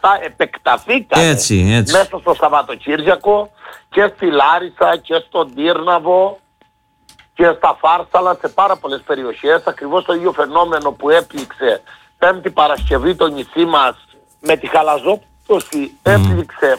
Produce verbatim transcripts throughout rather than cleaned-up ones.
αυτά επεκταθήκανε έτσι, έτσι. μέσα στο Σαββατοκύριακο και στη Λάρισα και στον Τύρναβο και στα Φάρσαλα, σε πάρα πολλές περιοχές. Ακριβώς το ίδιο φαινόμενο που έπληξε Πέμπτη Παρασκευή το νησί μας με τη χαλαζόπτωση mm. έπληξε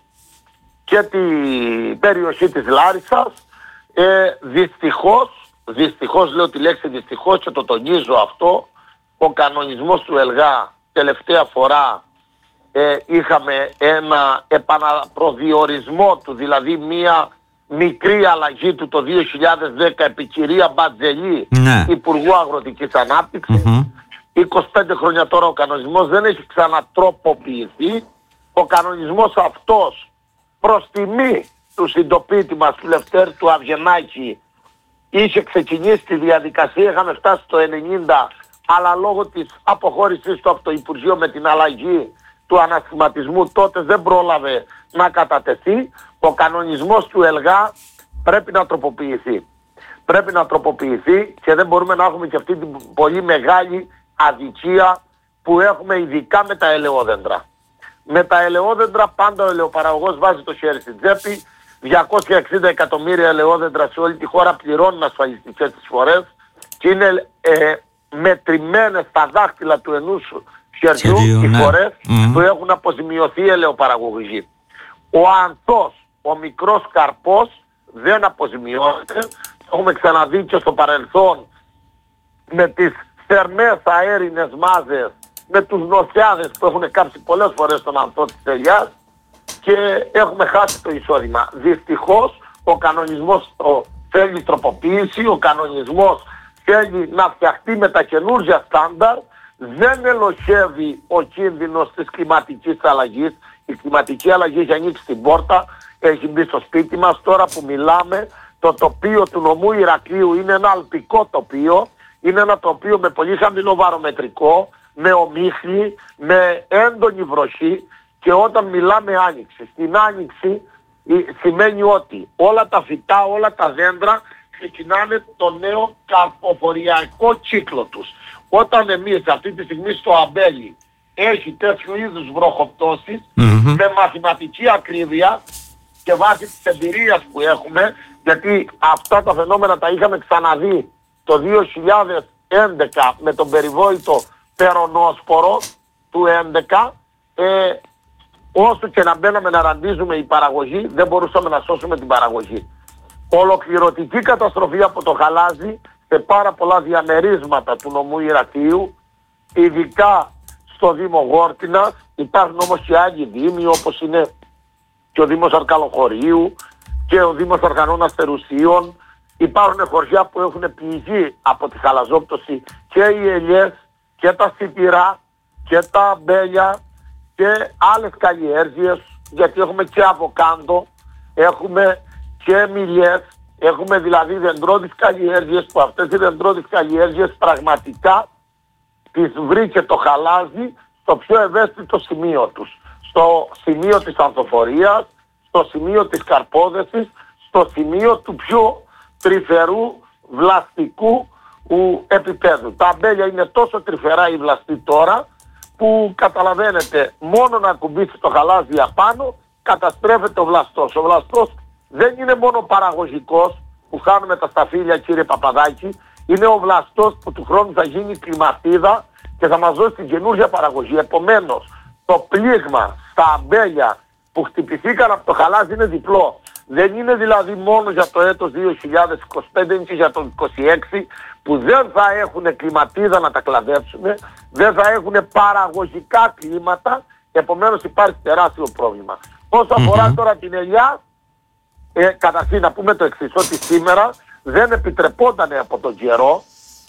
και την περιοχή της Λάρισσας. Ε, δυστυχώς, δυστυχώς λέω τη λέξη δυστυχώς και το τονίζω αυτό, ο κανονισμός του ΕΛΓΑ τελευταία φορά ε, είχαμε ένα επαναπροδιορισμό του, δηλαδή μία μικρή αλλαγή του το δύο χιλιάδες δέκα επί κυρία Μπατζελή, ναι. Υπουργού Αγροτικής Ανάπτυξης. Mm-hmm. είκοσι πέντε χρόνια τώρα ο κανονισμός δεν έχει ξανατροποποιηθεί. Ο κανονισμός αυτός προς τιμή του συντοπίτη μας, του Λευτέρη του Αυγενάκη, είχε ξεκινήσει τη διαδικασία, είχαμε φτάσει στο ενενήντα, αλλά λόγω της αποχώρησης του από το Υπουργείο με την αλλαγή του ανασχηματισμού τότε δεν πρόλαβε να κατατεθεί. Ο κανονισμός του ΕΛΓΑ πρέπει να τροποποιηθεί. Πρέπει να τροποποιηθεί και δεν μπορούμε να έχουμε και αυτή την πολύ μεγάλη αδικία που έχουμε ειδικά με τα ελαιόδεντρα. Με τα ελαιόδεντρα πάντα ο ελαιοπαραγωγός βάζει το χέρι στην τσέπη. διακόσια εξήντα εκατομμύρια ελαιόδεντρα σε όλη τη χώρα πληρώνουν ασφαλιστικές εισφορές και είναι ε, μετρημένες στα δάχτυλα του ενός χεριού οι ναι. φορές mm-hmm. που έχουν αποζημιωθεί οι ελαιοπαραγωγοί. Ο ανθός, ο μικρός καρπός δεν αποζημιώνεται. Έχουμε ξαναδεί και στο παρελθόν με τις θερμές αέρινες μάζες, με τους νοσιάδες που έχουν κάψει πολλές φορές τον ανθό της ελιάς και έχουμε χάσει το εισόδημα. Δυστυχώς ο κανονισμός το θέλει τροποποίηση, ο κανονισμός θέλει να φτιαχτεί με τα καινούργια στάνταρ, δεν ελοχεύει ο κίνδυνος της κλιματικής αλλαγής. Η κλιματική αλλαγή έχει ανοίξει την πόρτα, έχει μπει στο σπίτι μας. Τώρα που μιλάμε, το τοπίο του νομού Ηρακλείου είναι ένα αλπικό τοπίο, είναι ένα τοπίο με πολύ χαμηλό βαρομετρικό, με ομίχλη, με έντονη βροχή και όταν μιλάμε άνοιξη, στην άνοιξη σημαίνει ότι όλα τα φυτά, όλα τα δέντρα ξεκινάνε το νέο καρποφοριακό κύκλο τους. Όταν εμείς αυτή τη στιγμή στο αμπέλι έχει τέτοιου είδους βροχοπτώσεις mm-hmm. με μαθηματική ακρίβεια και βάσει της εμπειρίας που έχουμε, γιατί αυτά τα φαινόμενα τα είχαμε ξαναδεί το δύο χιλιάδες έντεκα με τον περιβόητο περονόσπορο του έντεκα, ε, όσο και να μπαίναμε να ραντίζουμε η παραγωγή δεν μπορούσαμε να σώσουμε την παραγωγή. Ολοκληρωτική καταστροφή από το χαλάζι σε πάρα πολλά διαμερίσματα του νομού Ηρακλείου, ειδικά στο Δήμο Γόρτινας. Υπάρχουν όμως και άλλοι δήμοι όπως είναι και ο Δήμος Αρκαλοχωρίου και ο Δήμος Αρχανών Αστερουσίων. Υπάρχουν χωριά που έχουν πληγεί από τη χαλαζόπτωση και οι ελιές και τα σιτηρά και τα αμπέλια και άλλες καλλιέργειες, γιατί έχουμε και αβοκάντο, έχουμε και μιλιές, έχουμε δηλαδή δεντρώδεις καλλιέργειες που αυτές οι δεντρώδεις καλλιέργειες πραγματικά τις βρήκε το χαλάζι στο πιο ευαίσθητο σημείο τους. Στο σημείο της ανθοφορίας, στο σημείο της καρπόδεσης, στο σημείο του πιο τρυφερού βλαστικού ου, επίπεδου. Τα αμπέλια είναι τόσο τρυφερά ή βλαστή τώρα που καταλαβαίνετε μόνο να κουμπίσει το χαλάζι απάνω καταστρέφεται ο βλαστός. Ο βλαστός δεν είναι μόνο παραγωγικός που χάνουμε τα σταφύλια κύριε Παπαδάκη, είναι ο βλαστός που του χρόνου θα γίνει κλιματίδα και θα μας δώσει την καινούργια παραγωγή. Επομένως το πλήγμα στα αμπέλια που χτυπηθήκαν από το χαλάζι είναι διπλό. Δεν είναι δηλαδή μόνο για το έτος δύο χιλιάδες είκοσι πέντε, είναι και για το είκοσι έξι που δεν θα έχουν κλιματίδα να τα κλαδέψουν, δεν θα έχουν παραγωγικά κλίματα, επομένως υπάρχει τεράστιο πρόβλημα. Όσο αφορά mm-hmm. τώρα την ελιά, ε, καταρχήν να πούμε το εξής, ότι σήμερα δεν επιτρεπόταν από τον καιρό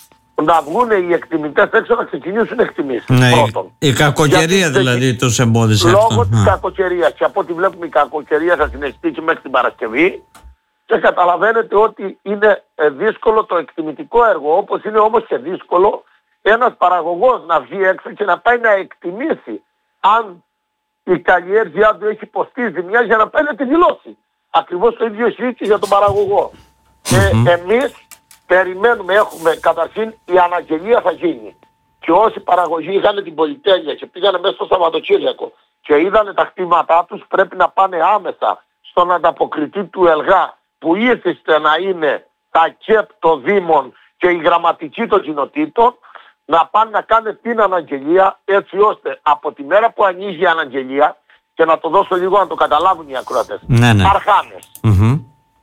να βγουν οι εκτιμητές έξω να ξεκινήσουν εκτιμήσεις. Ναι, πρώτον. Η κακοκαιρία δηλαδή τους εμπόδισε λόγω αυτό. Λόγω της κακοκαιρίας και από ό,τι βλέπουμε η κακοκαιρία θα συνεχιστεί και μέχρι την Παρασκευή και καταλαβαίνετε ότι είναι δύσκολο το εκτιμητικό έργο, όπως είναι όμως και δύσκολο ένας παραγωγός να βγει έξω και να πάει να εκτιμήσει αν η καλλιέργειά του έχει υποστεί ζημιά για να πάει να τη δηλώσει. Ακριβώς το ίδιο ισχύει και για τον παραγωγό. Και mm-hmm. εμείς περιμένουμε, έχουμε καταρχήν η αναγγελία θα γίνει. Και όσοι παραγωγοί είχαν την πολυτέλεια και πήγανε μέσα στο Σαββατοκύριακο και είδανε τα χτήματά τους, πρέπει να πάνε άμεσα στον ανταποκριτή του ΕΛΓΑ που ήθιστε να είναι τα ΚΕΠ των Δήμων και η γραμματική των κοινοτήτων, να πάνε να κάνουν την αναγγελία, έτσι ώστε από τη μέρα που ανοίγει η αναγγελία, και να το δώσω λίγο να το καταλάβουν οι ακροατές. Ναι, ναι. Αρχάνες. Mm-hmm.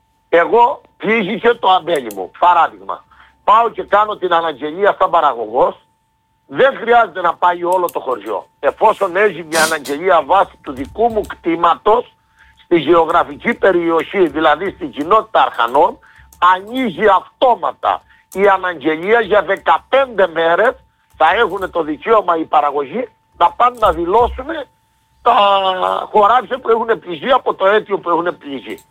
Εγώ πλήγηκε το αμπέλι μου, παράδειγμα. Πάω και κάνω την αναγγελία σαν παραγωγός, δεν χρειάζεται να πάει όλο το χωριό. Εφόσον έχει μια αναγγελία βάση του δικού μου κτήματος, στη γεωγραφική περιοχή, δηλαδή στην κοινότητα Αρχανών, ανοίγει αυτόματα η αναγγελία για δεκαπέντε μέρες, θα έχουν το δικαίωμα οι παραγωγοί να πάνε να δηλώσουν τα χωράφια που έχουν πληγεί από το αίτιο που έχουν πληγεί.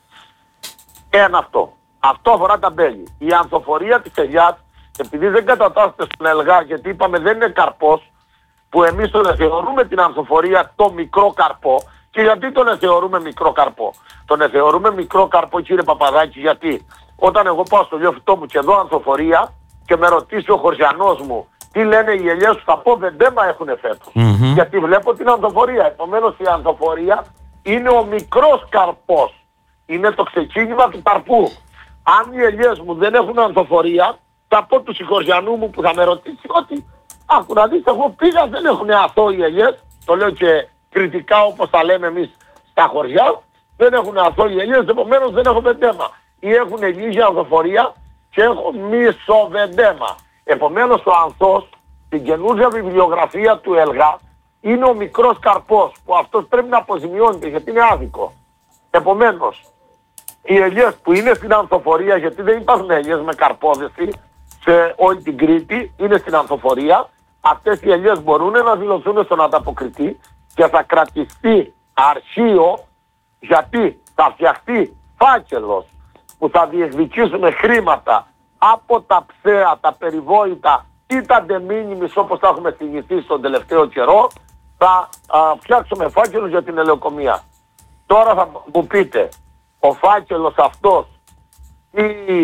Ένα αυτό. Αυτό αφορά τα μπέλη. Η ανθοφορία της ελιάς, επειδή δεν κατατάσσεται στον ΕΛΓΑ, γιατί είπαμε δεν είναι καρπός, που εμείς τον θεωρούμε την ανθοφορία το μικρό καρπό. Και γιατί τον θεωρούμε μικρό καρπό? Τον θεωρούμε μικρό καρπό, κύριε Παπαδάκη, γιατί όταν εγώ πάω στο λιοφυτό μου και δω ανθοφορία και με ρωτήσει ο χωριανός μου τι λένε οι ελιές σου, θα πω βεντέμα έχουνε φέτος. Mm-hmm. Γιατί βλέπω την ανθοφορία. Επομένως η ανθοφορία είναι ο μικρός καρπός. Είναι το ξεκίνημα του καρπού. Αν οι ελιές μου δεν έχουν ανθοφορία, θα πω του συγχωριανού μου που θα με ρωτήσει ότι άκου να δεις, εγώ πήγα, δεν έχουν αθώοι ελιές, το λέω και κριτικά όπως τα λέμε εμείς στα χωριά, δεν έχουν αθώοι ελιές, επομένως δεν έχω βεντέμα. Ή έχουν λίγη ανθοφορία και έχω μισοβεντέμα. Επομένως ο ανθός, στην καινούργια βιβλιογραφία του ΕΛΓΑ, είναι ο μικρός καρπός, που αυτός πρέπει να αποζημιώνεται γιατί είναι άδικο. Επομένως, οι ελιές που είναι στην ανθοφορία, γιατί δεν υπάρχουν ελιές με καρπόδεση σε όλη την Κρήτη, είναι στην ανθοφορία, αυτές οι ελιές μπορούν να δηλωθούν στον ανταποκριτή και θα κρατηθεί αρχείο, γιατί θα φτιαχτεί φάκελος που θα διεκδικήσουμε χρήματα από τα ψέα, τα περιβόητα ή τα ντεμίνιμις όπως τα έχουμε συνηθίσει στον τελευταίο καιρό, θα α, φτιάξουμε φάκελος για την ελαιοκομεία. Τώρα θα μου πείτε, ο φάκελος αυτός τι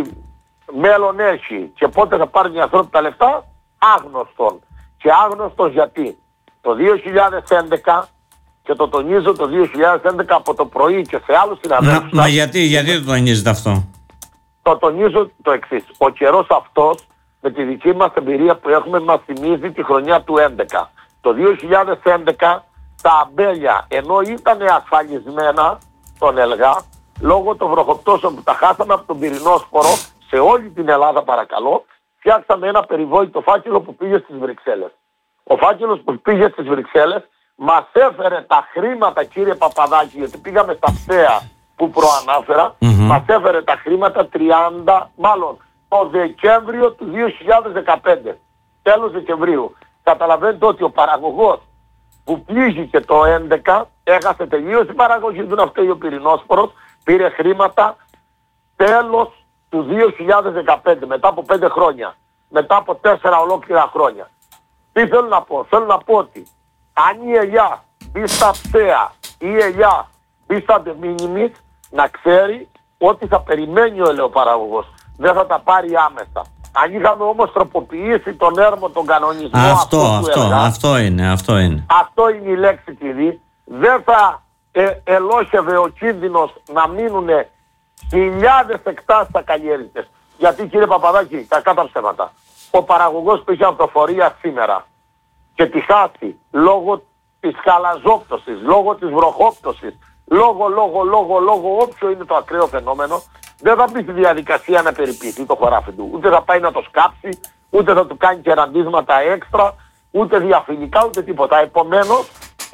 μέλλον έχει και πότε θα πάρει οι ανθρώποι τα λεφτά? Άγνωστον. Και άγνωστον γιατί το δύο χιλιάδες έντεκα, και το τονίζω το δύο χιλιάδες έντεκα από το πρωί και σε άλλους συναδέλφους. Μα γιατί, γιατί το τονίζετε αυτό? Το τονίζω το εξής. Ο καιρός αυτός, με τη δική μας εμπειρία που έχουμε, μας θυμίζει τη χρονιά του έντεκα. Το δύο χιλιάδες έντεκα τα αμπέλια, ενώ ήταν ασφαλισμένα στον ΕΛΓΑ, λόγω των βροχοπτώσεων που τα χάσαμε από τον πυρηνόσπορο, σε όλη την Ελλάδα παρακαλώ, φτιάξαμε ένα περιβόητο φάκελο που πήγε στις Βρυξέλλες. Ο φάκελος που πήγε στις Βρυξέλλες μας έφερε τα χρήματα, κύριε Παπαδάκη, γιατί πήγαμε στα ψέα που προανάφερα, mm-hmm. μας έφερε τα χρήματα τριάντα, μάλλον το Δεκέμβριο του δύο χιλιάδες δεκαπέντε, τέλος Δεκεμβρίου. Καταλαβαίνετε ότι ο παραγωγός που πλήγηκε το έντεκα έχασε τελείως την παραγωγή του, να φταίει ο πυρηνόσπορος, πήρε χρήματα τέλος του δύο χιλιάδες δεκαπέντε, μετά από πέντε χρόνια, μετά από τέσσερα ολόκληρα χρόνια. Τι θέλω να πω? Θέλω να πω ότι αν η ελιά μπει στα ψέα ή η ελιά μπει στα ντεμίνιμις, να ξέρει ότι θα περιμένει ο ελαιοπαραγωγός, δεν θα τα πάρει άμεσα. Αν είχαμε όμως τροποποιήσει τον έρμο, τον κανονισμό, αυτό, αυτό, αυτό, αυτό είναι, αυτό είναι. Αυτό είναι η λέξη κλειδί. Δεν θα ε, ελόχευε ο κίνδυνος να μείνουν χιλιάδες εκτάσεις ακαλλιέργητες. Γιατί, κύριε Παπαδάκη, κακά τα ψέματα, ο παραγωγός που είχε ανθοφορία σήμερα και τη χάσει λόγω της χαλαζόπτωσης, λόγω της βροχόπτωσης, λόγω, λόγω, λόγω, λόγω, όποιο είναι το ακραίο φαινόμενο, δεν θα μπει στη διαδικασία να περιποιηθεί το χωράφι του. Ούτε θα πάει να το σκάψει, ούτε θα του κάνει κεραντίσματα έξτρα, ούτε διαφυλικά, ούτε τίποτα. Επομένως,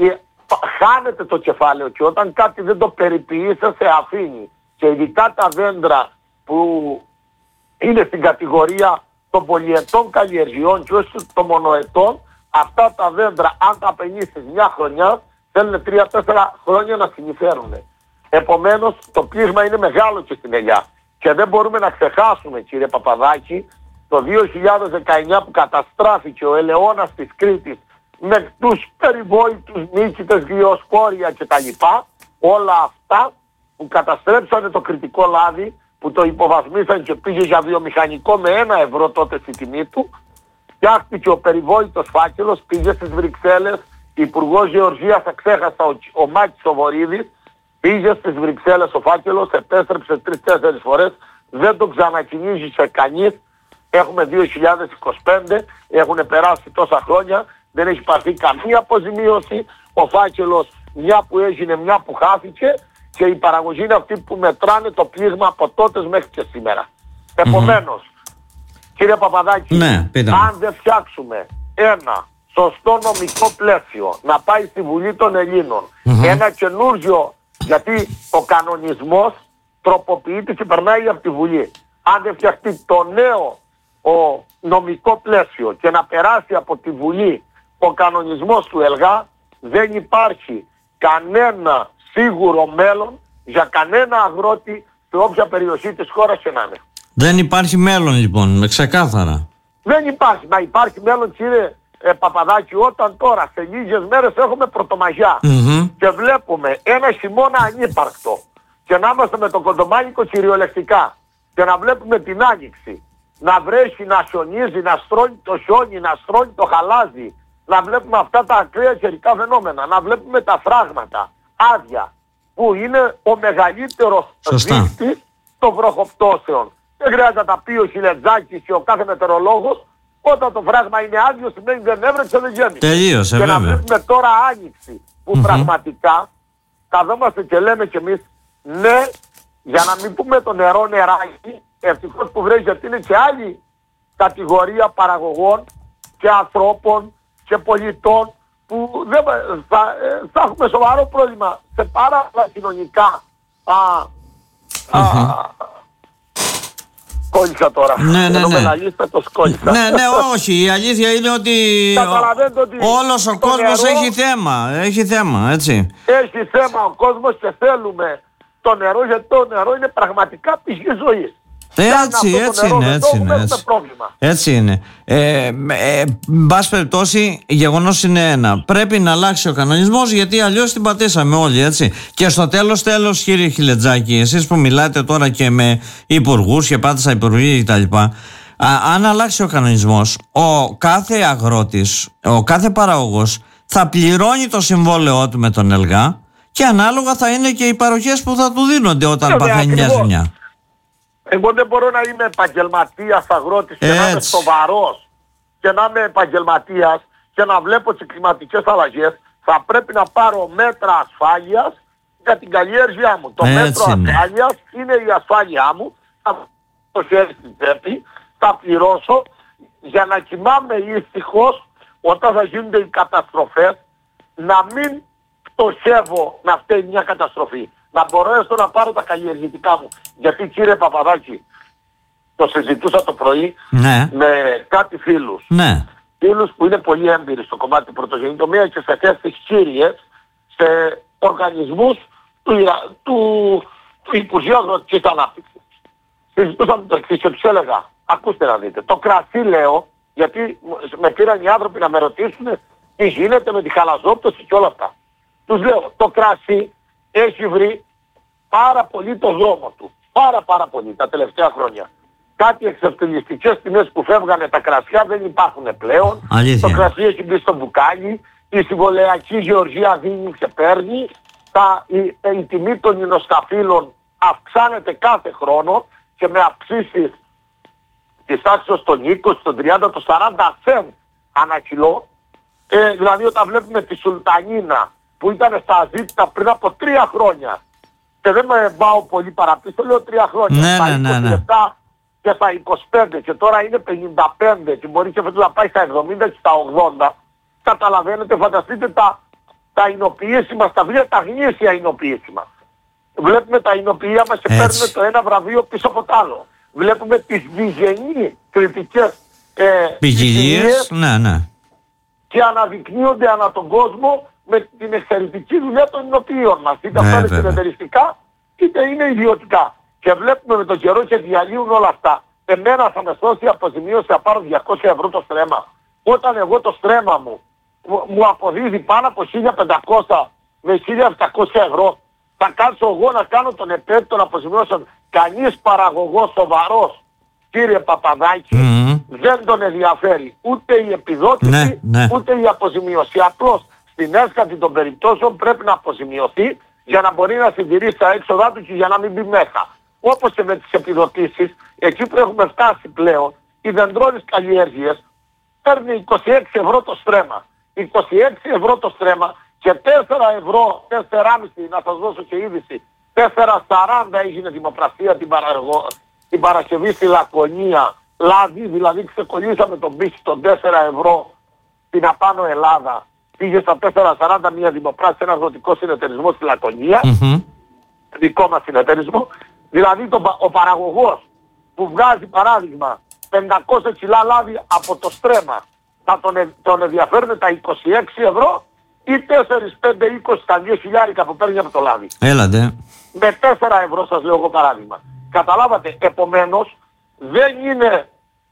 χάνεται το κεφάλαιο και όταν κάτι δεν το περιποιείσαι, σε αφήνει. Και ειδικά τα δέντρα που είναι στην κατηγορία των πολυετών καλλιεργειών και όχι των μονοετών, αυτά τα δέντρα, αν τα απενίσεις μια χρονιά, θέλουν τρία τέσσερα χρόνια να συνηθέρουν. Επομένως, το πλήγμα είναι μεγάλο και στην ελιά. Και δεν μπορούμε να ξεχάσουμε, κύριε Παπαδάκη, το δύο χιλιάδες δεκαεννιά που καταστράφηκε ο ελαιώνας της Κρήτης με τους περιβόητους νίκητες, γλυοσκόρια κτλ. Όλα αυτά που καταστρέψανε το κρητικό λάδι, που το υποβαθμίσαν και πήγε για βιομηχανικό με ένα ευρώ τότε στη τιμή του, φτιάχτηκε ο περιβόητος φάκελος, πήγε στις Βρυξέλλες, Υπουργός Γεωργίας, θα ξέχασα, ο, ο Μάκης ο Βορίδης, πήγε στις Βρυξέλλες ο φάκελος, επέστρεψε τρεις-τέσσερις φορές, δεν τον ξανακινήσει σε κανείς. Έχουμε δύο χιλιάδες είκοσι πέντε, έχουν περάσει τόσα χρόνια, δεν έχει πάρθει καμία αποζημίωση. Ο φάκελος, μια που έγινε, μια που χάθηκε, και η παραγωγή είναι αυτή που μετράνε το πλήγμα από τότε μέχρι και σήμερα. Mm-hmm. Επομένως, κύριε Παπαδάκη, ναι, αν δεν φτιάξουμε ένα σωστό νομικό πλαίσιο να πάει στη Βουλή των Ελλήνων, mm-hmm. ένα καινούργιο, γιατί ο κανονισμός τροποποιείται και περνάει από τη Βουλή. Αν δεν φτιαχτεί το νέο ο νομικό πλαίσιο και να περάσει από τη Βουλή ο κανονισμός του ΕΛΓΑ, δεν υπάρχει κανένα σίγουρο μέλλον για κανένα αγρότη σε όποια περιοχή της χώρας και να είναι. Δεν υπάρχει μέλλον λοιπόν, ξεκάθαρα. Δεν υπάρχει. Μα υπάρχει μέλλον, κύριε ε, Παπαδάκη, όταν τώρα σε λίγες μέρες έχουμε πρωτομαγιά mm-hmm. και βλέπουμε ένα χειμώνα ανύπαρκτο και να είμαστε με το κοντομάνικο κυριολεκτικά και να βλέπουμε την άνοιξη να βρέχει, να χιονίζει, να στρώνει το χιόνι, να στρώνει το χαλάζι, να βλέπουμε αυτά τα ακραία καιρικά φαινόμενα, να βλέπουμε τα φράγματα άδεια, που είναι ο μεγαλύτερος δείκτης των βροχοπτώσεων. Δεν χρειάζεται να τα πει ο Χιλετζάκης και ο κάθε μετεωρολόγος. Όταν το φράγμα είναι άδειο σημαίνει δεν έβρεξε, δεν γέμισε. Τελείωσε, και βέβαια. να βλέπουμε τώρα άνοιξη που mm-hmm. πραγματικά καθόμαστε και λέμε κι εμείς, ναι, για να μην πούμε το νερό νεράκι, ευτυχώς που βρέχει, γιατί είναι και άλλη κατηγορία παραγωγών και ανθρώπων και πολιτών που δεν, θα, θα έχουμε σοβαρό πρόβλημα σε πάρα πολλά κοινωνικά. Α, mm-hmm. α, σκόλισα τώρα. Ναι, ναι, ναι. Λαλίστε, το σκόλισα. Ναι, ναι, όχι. Η αλήθεια είναι ότι, ότι όλος ο κόσμος νερό έχει θέμα. Έχει θέμα, έτσι. Έχει θέμα ο κόσμος και θέλουμε το νερό, γιατί το νερό είναι πραγματικά πηγή ζωής. Έτσι, έτσι είναι, έτσι είναι, έτσι. έτσι είναι. Ε, ε, μπας περιπτώσει, γεγονός είναι ένα. Πρέπει να αλλάξει ο κανονισμός, γιατί αλλιώς την πατήσαμε όλοι, έτσι. Και στο τέλος, τέλος, κύριε Χιλετζάκη, εσείς που μιλάτε τώρα και με υπουργούς και πάτε στα υπουργεία κτλ. Αν αλλάξει ο κανονισμός, ο κάθε αγρότης, ο κάθε παραγωγός θα πληρώνει το συμβόλαιό του με τον ΕΛΓΑ και ανάλογα θα είναι και οι παροχές που θα του δίνονται όταν παθαίνει μια ζημιά. Εγώ δεν μπορώ να είμαι επαγγελματίας αγρότης και να είμαι σοβαρός και να είμαι επαγγελματίας και να βλέπω τις κλιματικές αλλαγές. Θα πρέπει να πάρω μέτρα ασφάλειας για την καλλιέργειά μου. Το Έτσι μέτρο είναι. ασφάλειας είναι η ασφάλειά μου. Θα το χέρι στην τσέπη, θα πληρώσω για να κοιμάμαι ήσυχος όταν θα γίνονται οι καταστροφές, να μην πτωχεύω να φταίει μια καταστροφή. Να μπορώ έστω να πάρω τα καλλιεργητικά μου. Γιατί, κύριε Παπαδάκη, το συζητούσα το πρωί ναι. με κάτι φίλους. Ναι. Φίλους που είναι πολύ έμπειροι στο κομμάτι του πρωτογεννητομία και σε θέσεις κύριες, σε οργανισμούς του, του, του Υπουργείου Αγροτικής Ανάπτυξης. Συζητούσαμε το εξής και τους έλεγα, ακούστε να δείτε, το κρασί λέω, γιατί με πήραν οι άνθρωποι να με ρωτήσουν τι γίνεται με τη χαλαζόπτωση και όλα αυτά. Τους λέω, το κρασί έχει βρει πάρα πολύ το δρόμο του. Πάρα πάρα πολύ τα τελευταία χρόνια. Κάτι εξευτελιστικές τιμές που φεύγανε τα κρασιά δεν υπάρχουν πλέον. Αλήθεια. Το κρασί έχει μπει στο μπουκάλι. Η συμβολεακή γεωργία δίνει και παίρνει. Τα, η, η τιμή των εινοσκαφίλων αυξάνεται κάθε χρόνο και με αυξήσεις της τάξης των είκοσι, των τριάντα, των σαράντα σεντ ανά κιλό. Ε, δηλαδή όταν βλέπουμε τη Σουλτανίνα που ήταν στα ζήτητα πριν από τρία χρόνια και δεν με πάω πολύ παραπίσω, λέω τρία χρόνια, ναι, στα ναι, ναι, είκοσι επτά και στα είκοσι πέντε και τώρα είναι πενήντα πέντε και μπορεί και φέτος να πάει στα εβδομήντα και στα ογδόντα. Καταλαβαίνετε, φανταστείτε τα, τα εινοποιήσιμα, στα βιβλία, τα γνήσια εινοποιήσιμα. Βλέπουμε τα εινοποιεία μας και παίρνουμε το ένα βραβείο πίσω από το άλλο. Βλέπουμε τις διγενείς κριτικές ε, ποικιλίες, ναι, ναι. και αναδεικνύονται ανά τον κόσμο με την εξαιρετική δουλειά των εινοποιείων μας. Είτε αυτά είναι συνεταιριστικά, είτε είναι ιδιωτικά. Και βλέπουμε με τον καιρό και διαλύουν όλα αυτά. Εμένα θα με σώσει αποζημίωση να πάρω διακόσια ευρώ το στρέμμα. Όταν εγώ το στρέμμα μου μου αποδίδει πάνω από χίλια πεντακόσια με χίλια επτακόσια ευρώ, θα κάτσω εγώ να κάνω τον επέτειο των αποζημιώσεων. Κανείς παραγωγός σοβαρός, κύριε Παπαδάκη, mm-hmm. δεν τον ενδιαφέρει ούτε η επιδότηση, ναι, ναι. ούτε η αποζημίωση. Απλώς στην έσκατη των περιπτώσεων πρέπει να αποζημιωθεί για να μπορεί να συντηρήσει τα έξοδά του και για να μην μπει μέσα. Όπως και με τις επιδοτήσεις, εκεί που έχουμε φτάσει πλέον, οι δεντρώνες καλλιέργειες παίρνει είκοσι έξι ευρώ το στρέμμα. είκοσι έξι ευρώ το στρέμμα και τέσσερα ευρώ, τέσσερα κόμμα πέντε, να σας δώσω και είδηση, τέσσερα σαράντα έγινε δημοπρασία την, παραγω... την Παρασκευή στη Λακωνία, λάδι, δηλαδή ξεκολλήσαμε τον πύχη των τέσσερα ευρώ στην απάνω Ελλάδα. Πήγε στα τέσσερα σαράντα μια δημοπράση, ένα αγροτικό συνεταιρισμό στη Λακωνία, mm-hmm. δικό μας συνεταιρισμό. Δηλαδή το, ο παραγωγός που βγάζει παράδειγμα πεντακόσια κιλά λάδι από το στρέμμα θα τον, τον ενδιαφέρουν τα είκοσι έξι ευρώ ή τέσσερα, πέντε, είκοσι τα δύο χιλιάρικα που παίρνει από το λάδι. Έλατε. Με τέσσερα ευρώ σας λέω εγώ παράδειγμα. Καταλάβατε, επομένως δεν είναι,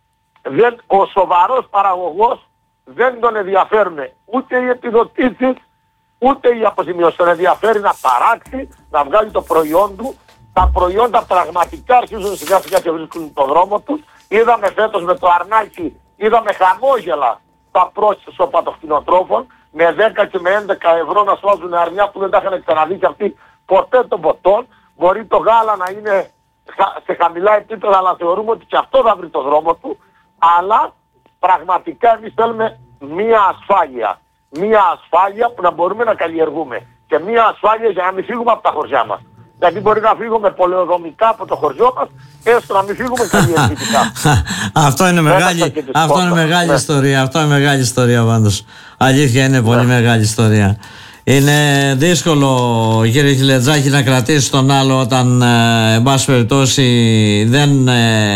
δεν, ο σοβαρός παραγωγός δεν τον ενδιαφέρουν ούτε οι επιδοτήσεις ούτε οι αποζημιώσεις. Τον ενδιαφέρει να παράξει, να βγάλει το προϊόν του. Τα προϊόντα πραγματικά αρχίζουν σιγά σιγά και βρίσκουν τον δρόμο τους. Είδαμε φέτος με το αρνάκι, είδαμε χαμόγελα τα πρόσωπα των κτηνοτρόφων με δέκα και με έντεκα ευρώ να σώζουν αρνιά που δεν τα είχαν ξαναδεί και αυτοί ποτέ των ποτών. Μπορεί το γάλα να είναι σε χαμηλά επίπεδα, αλλά θεωρούμε ότι και αυτό θα βρει το δρόμο του. Αλλά πραγματικά εμείς θέλουμε μία ασφάλεια. Μία ασφάλεια που να μπορούμε να καλλιεργούμε. Και μία ασφάλεια για να μην φύγουμε από τα χωριά μας. Γιατί μπορεί να φύγουμε πολεοδομικά από το χωριό μας, έστω να μην φύγουμε καλλιεργητικά. Αυτό είναι μεγάλη, αυτό είναι μεγάλη ιστορία. Αυτό είναι μεγάλη ιστορία πάντως. Αλήθεια είναι πολύ ναι. μεγάλη ιστορία. Είναι δύσκολο, κύριε Χιλετζάκη, να κρατήσει τον άλλο όταν ε, εν πάση περιπτώσει δεν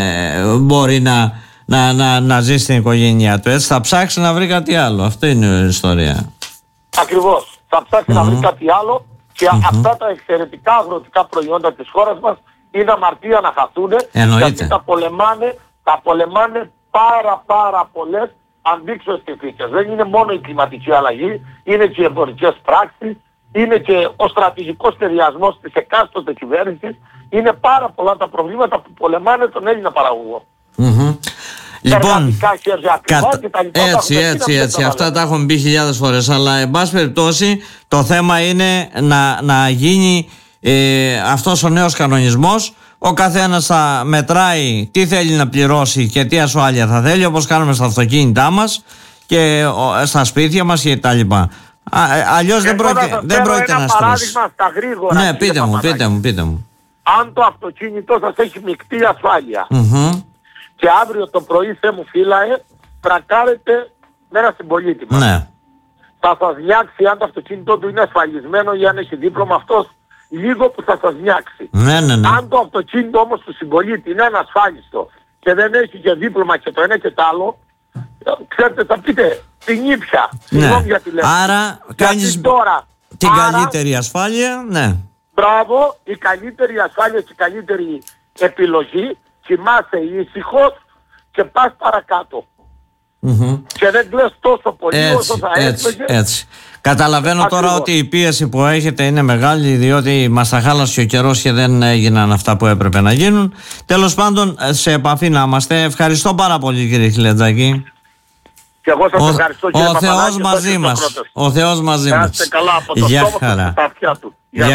ε, μπορεί να, να, να, να ζει στην οικογένειά του. Έτσι θα ψάξει να βρει κάτι άλλο. Αυτή είναι η ιστορία. Ακριβώς. Θα ψάξει mm-hmm. να βρει κάτι άλλο και mm-hmm. αυτά τα εξαιρετικά αγροτικά προϊόντα της χώρας μας είναι αμαρτία να χαθούν. Γιατί τα πολεμάνε, τα πολεμάνε πάρα πάρα πολλές αντίξωες συνθήκες. Δεν είναι μόνο η κλιματική αλλαγή, είναι και οι εμπορικές πράξεις, είναι και ο στρατηγικός σχεδιασμός της εκάστοτε κυβέρνησης. Είναι πάρα πολλά τα προβλήματα που πολεμάνε τον Έλληνα παραγωγό. Mm-hmm. Λοιπόν, κατα... έτσι, έτσι, έτσι, αυτά τα έχουμε πει χιλιάδες φορές, αλλά εν πάση περιπτώσει το θέμα είναι να, να γίνει ε, αυτός ο νέος κανονισμός. Ο καθένας θα μετράει τι θέλει να πληρώσει και τι ασφάλεια θα θέλει, όπως κάνουμε στα αυτοκίνητά μας και ο, στα σπίτια μας και τα λοιπά. Α, αλλιώς δεν πρόκειται, δεν πρόκειται να στρώσει. Παράδειγμα στα γρήγορα. Ναι, πείτε μου, πείτε μου, πείτε μου. Αν το αυτοκίνητό σας έχει μεικτή ασφάλεια mm-hmm. και αύριο το πρωί, Θεέ μου φύλαε, τρακάρετε με ένα συμπολίτη μας. Ναι. Θα σας νιάξει αν το αυτοκίνητό του είναι ασφαλισμένο ή αν έχει δίπλωμα αυτός, λίγο που θα σας νιάξει. Ναι, ναι, ναι. Αν το αυτοκίνητο όμως του συμπολίτη είναι ανασφάλιστο και δεν έχει και δίπλωμα και το ένα και το άλλο, ξέρετε, θα πείτε την ήπια. Ναι. Για τη άρα κάνεις τώρα, την άρα, καλύτερη ασφάλεια, ναι. Μπράβο, η καλύτερη ασφάλεια και η καλύτερη επιλογή, κοιμάσαι ήσυχος και πας παρακάτω. Mm-hmm. Και δεν κλαις τόσο πολύ έτσι, όσο θα έτσι, έτσι. Καταλαβαίνω Ακριβώς. τώρα ότι η πίεση που έχετε είναι μεγάλη, διότι μας τα χάλασε ο καιρός και δεν έγιναν αυτά που έπρεπε να γίνουν. Τέλος πάντων, σε επαφή να είμαστε. Ευχαριστώ πάρα πολύ, κύριε Χιλετζάκη. Και εγώ σας ο, ευχαριστώ, κύριε ο Θεός μαζί μας. Ο Θεός μαζί μας. Είστε καλά από το Γεια στόμα του και τα αυτιά του.